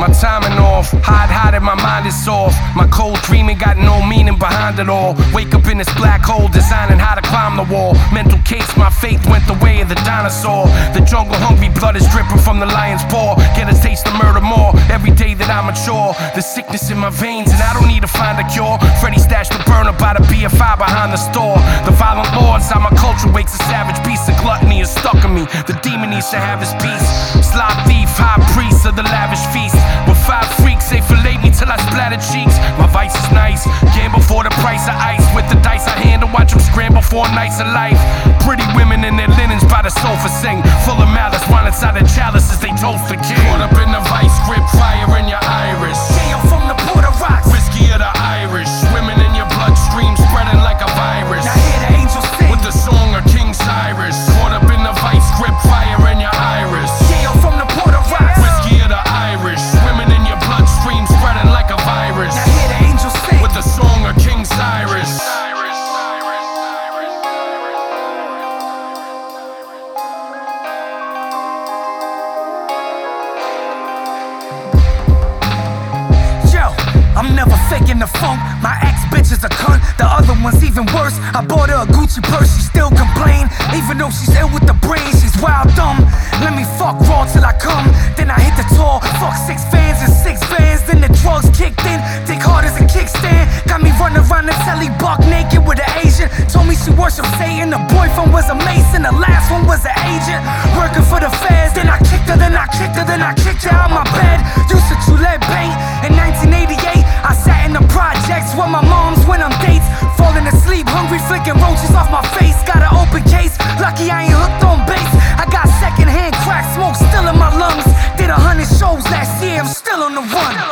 My timing off, hot and my mind is soft. My cold dreaming got no meaning behind it all. Wake up in this black hole, designing how to climb the wall. Mental case, my faith went the way of the dinosaur. The jungle hungry, blood is dripping from the lion's paw. Get a taste of murder more, every day that I mature. The sickness in my veins, and I don't need to find a cure. Freddy stashed the burner by the BFI behind the store. The violent lords, how my culture wakes a savage beast. The gluttony is stuck in me, the demon needs to have his peace. Slob thief, high priest of the lavish feast. With 5 freaks, they fillet me till I splatter cheeks. My vice is nice, gamble for the price of ice. With the dice I hand to watch them scramble for nights of life. Pretty women in their linens by the sofa sing. Full of malice, wine inside the chalices, they toast the king. Caught up in the vice grip, fire in your iris. Yeah, I'm from the Border Rocks. Whiskey of the Irish, swimming in your bloodstream, spreading like a virus. Now hear the angels sing with the song of King Cyrus. Caught up in the vice grip, fire in your iris. Yeah, I'm from the Border Rocks. Whiskey of the Irish, swimming in your bloodstream, spreading like a virus. Now hear the angels sing with the song of King Cyrus. I'm never faking the funk. My ex-bitch is a cunt, the other one's even worse. I bought her a Gucci purse, she still complain. Even though she's ill with the brain, she's wild dumb. Let me fuck raw till I come, then I hit the tour. Fuck 6 fans and 6 bands, then the drugs kicked in. Dick hard as a kickstand, got me running around the telly buck naked with an Asian. Told me she worshiped Satan, the boyfriend was a mason, the last one was an agent. Working for the feds, then I kicked her, then I kicked her, then I kicked her out my bed. Used to chew lead paint in 1988. I sat in the projects with my moms when I'm dates. Falling asleep, hungry, flicking roaches off my face. Got an open case, lucky I ain't hooked on base. I got secondhand crack smoke still in my lungs. Did 100 shows last year, I'm still on the run.